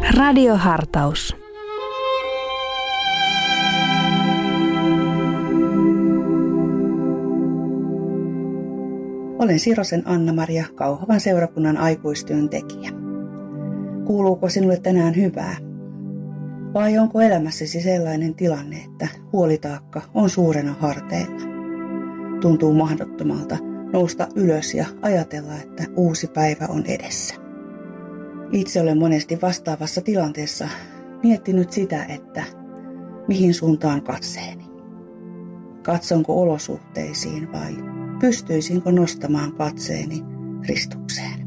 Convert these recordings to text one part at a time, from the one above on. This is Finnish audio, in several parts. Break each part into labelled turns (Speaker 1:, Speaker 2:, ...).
Speaker 1: Radiohartaus.
Speaker 2: Olen Sirosen Anna-Maria, Kauhavan seurakunnan aikuistyöntekijä. Kuuluuko sinulle tänään hyvää? Vai onko elämässäsi sellainen tilanne, että huolitaakka on suurena harteilla? Tuntuu mahdottomalta nousta ylös ja ajatella, että uusi päivä on edessä. Itse olen monesti vastaavassa tilanteessa miettinyt sitä, että mihin suuntaan katseeni. Katsonko olosuhteisiin vai pystyisinkö nostamaan katseeni Kristukseen?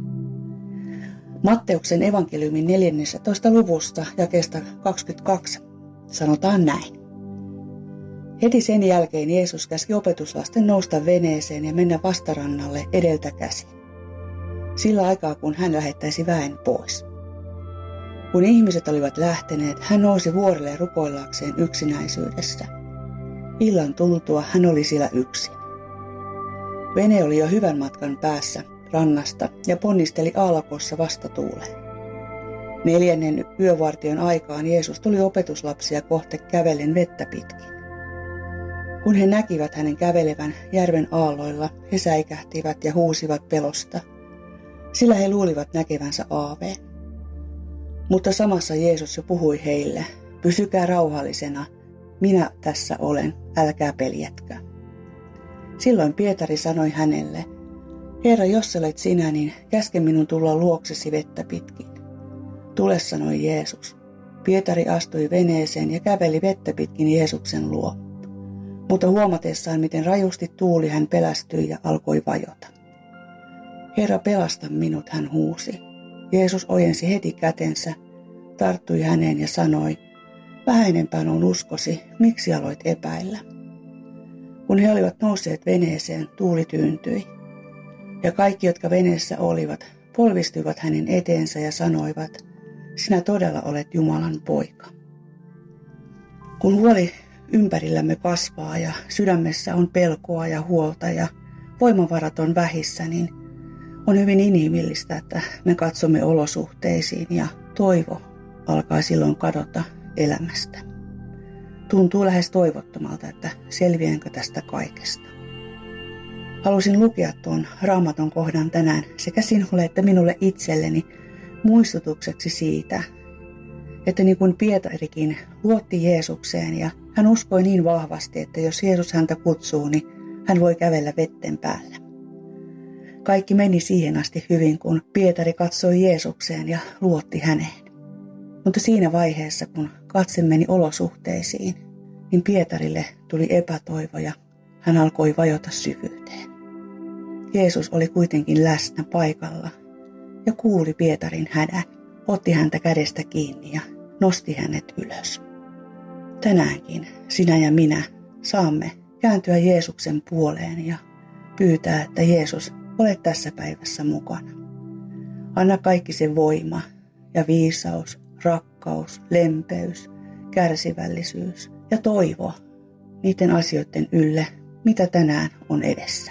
Speaker 2: Matteuksen evankeliumin 14. luvusta jakeesta 22 sanotaan näin. Heti sen jälkeen Jeesus käski opetuslasten nousta veneeseen ja mennä vastarannalle edeltä käsin. Sillä aikaa, kun hän lähettäisi väen pois. Kun ihmiset olivat lähteneet, hän nousi vuorelle rukoillakseen yksinäisyydessä. Illan tultua hän oli siellä yksin. Vene oli jo hyvän matkan päässä rannasta ja ponnisteli aalakossa vastatuuleen. 4. yövartion aikaan Jeesus tuli opetuslapsia kohti kävellen vettä pitkin. Kun he näkivät hänen kävelevän järven aalloilla, he säikähtivät ja huusivat pelosta, sillä he luulivat näkevänsä aaveen. Mutta samassa Jeesus jo puhui heille, pysykää rauhallisena, minä tässä olen, älkää peljätkö. Silloin Pietari sanoi hänelle, Herra, jos olet sinä, niin käske minun tulla luoksesi vettä pitkin. Tule, sanoi Jeesus. Pietari astui veneeseen ja käveli vettä pitkin Jeesuksen luo. Mutta huomatessaan, miten rajusti tuuli, hän pelästyi ja alkoi vajota. Herra, pelasta minut, hän huusi. Jeesus ojensi heti kätensä, tarttui häneen ja sanoi, vähäinempään on uskosi, miksi aloit epäillä? Kun he olivat nousseet veneeseen, tuuli tyyntyi. Ja kaikki, jotka veneessä olivat, polvistuivat hänen eteensä ja sanoivat, sinä todella olet Jumalan poika. Kun huoli ympärillämme kasvaa ja sydämessä on pelkoa ja huolta ja voimavarat on vähissä, niin on hyvin inhimillistä, että me katsomme olosuhteisiin ja toivo alkaa silloin kadota elämästä. Tuntuu lähes toivottomalta, että selviänkö tästä kaikesta. Halusin lukea tuon Raamatun kohdan tänään sekä sinulle että minulle itselleni muistutukseksi siitä, että niin kuin Pietarikin luotti Jeesukseen ja hän uskoi niin vahvasti, että jos Jeesus häntä kutsuu, niin hän voi kävellä vetten päällä. Kaikki meni siihen asti hyvin, kun Pietari katsoi Jeesukseen ja luotti häneen. Mutta siinä vaiheessa, kun katse meni olosuhteisiin, niin Pietarille tuli epätoivo ja hän alkoi vajota syvyyteen. Jeesus oli kuitenkin läsnä paikalla ja kuuli Pietarin hädän, otti häntä kädestä kiinni ja nosti hänet ylös. Tänäänkin sinä ja minä saamme kääntyä Jeesuksen puoleen ja pyytää, että Jeesus, olet tässä päivässä mukana. Anna kaikki se voima ja viisaus, rakkaus, lempeys, kärsivällisyys ja toivo niiden asioiden ylle, mitä tänään on edessä.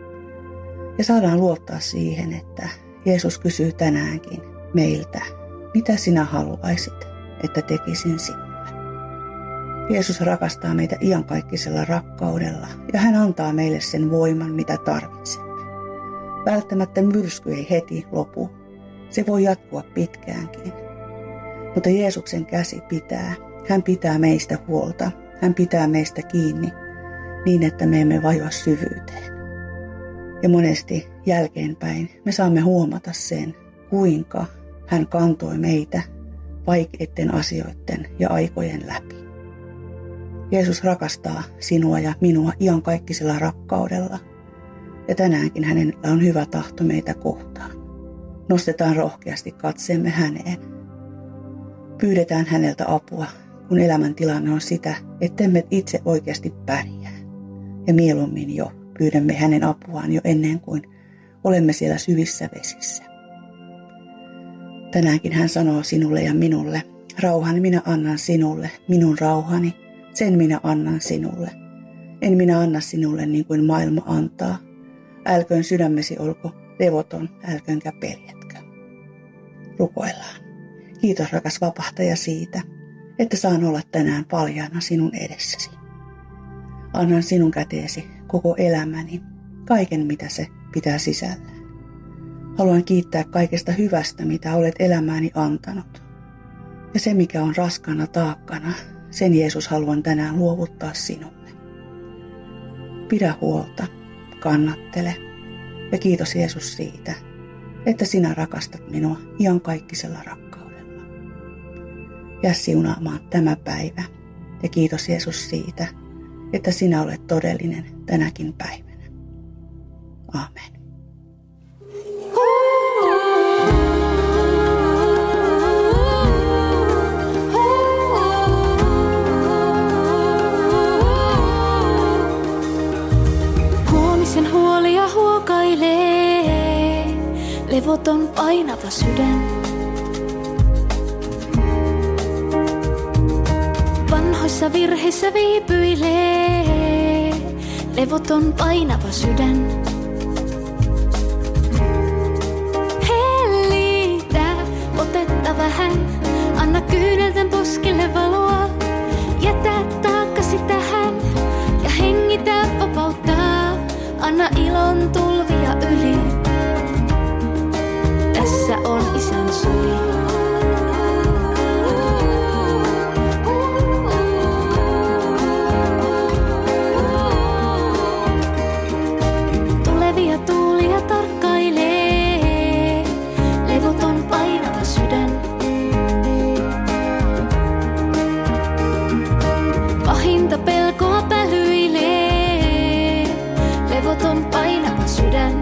Speaker 2: Ja saadaan luottaa siihen, että Jeesus kysyy tänäänkin meiltä, mitä sinä haluaisit, että tekisin sinulle. Jeesus rakastaa meitä iankaikkisella rakkaudella ja hän antaa meille sen voiman, mitä tarvitsemme. Välttämättä myrsky ei heti lopu. Se voi jatkua pitkäänkin. Mutta Jeesuksen käsi pitää. Hän pitää meistä huolta. Hän pitää meistä kiinni niin, että me emme vajoa syvyyteen. Ja monesti jälkeenpäin me saamme huomata sen, kuinka hän kantoi meitä vaikeiden asioiden ja aikojen läpi. Jeesus rakastaa sinua ja minua iankaikkisella rakkaudella. Ja tänäänkin hänellä on hyvä tahto meitä kohtaan. Nostetaan rohkeasti katseemme häneen. Pyydetään häneltä apua, kun elämäntilanne on sitä, ettemme itse oikeasti pärjää. Ja mieluummin jo pyydämme hänen apuaan jo ennen kuin olemme siellä syvissä vesissä. Tänäänkin hän sanoo sinulle ja minulle, rauhani minä annan sinulle, minun rauhani, sen minä annan sinulle. En minä anna sinulle niin kuin maailma antaa. Älköön sydämesi olko levoton, älköönkä peljätkö. Rukoillaan. Kiitos rakas vapahtaja siitä, että saan olla tänään paljaana sinun edessäsi. Annan sinun käteesi koko elämäni, kaiken mitä se pitää sisällään. Haluan kiittää kaikesta hyvästä, mitä olet elämääni antanut. Ja se, mikä on raskaana taakkana, sen Jeesus haluan tänään luovuttaa sinulle. Pidä huolta, kannattele ja kiitos Jeesus siitä, että sinä rakastat minua iankaikkisella rakkaudella. Jää siunaamaan tämä päivä ja kiitos Jeesus siitä, että sinä olet todellinen tänäkin päivänä. Aamen.
Speaker 1: Huomisen huolia huokailee, levoton painava sydän. Vanhoissa virheissä viipyilee, levoton painava sydän. Hellitä otetta vähän, anna kyynelten poskille valoa. Jätä taakkasi tähän ja hengitä vapautta. Anna ilon tulvia yli, tässä on Isän syli. Tulevia tuulia tarkkailee, levoton painava sydän. Pahinta pelkoa pälyilee, levoton painava sydän.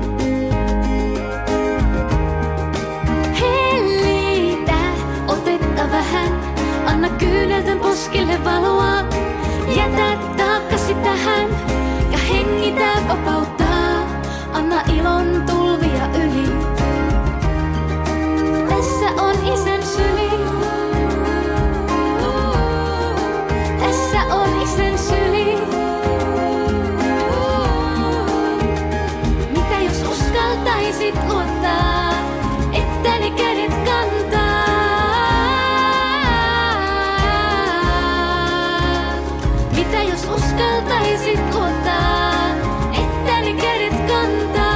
Speaker 1: Hellitä otetta vähän, anna kyynelten poskille valoa. Jätä taakkasi tähän ja hengitä vapautta. Anna ilon tulvia yli, tässä on Isän syli. Tässä on Isän syli. Mitä jos uskaltaisit luottaa, että ne kädet kantaa? Mitä jos uskaltaisit luottaa, että ne kädet kantaa?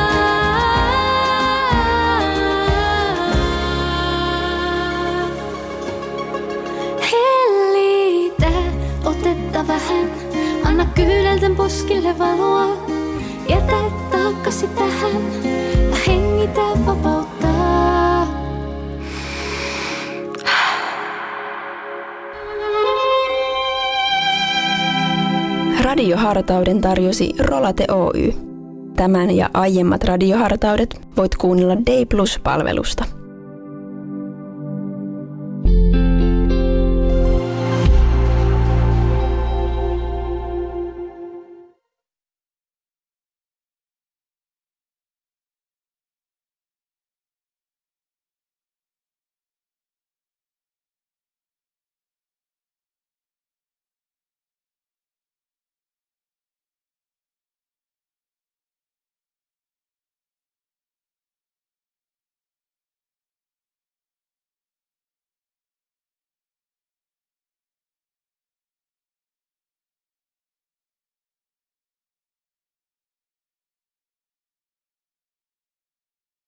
Speaker 1: Hellitä otetta vähän, anna kyynelten poskille valoa. Jätä taakkasi tähän ja hengitä vapautta.
Speaker 3: Radiohartauden tarjosi Rolate Oy. Tämän ja aiemmat radiohartaudet voit kuunnella Day Plus-palvelusta.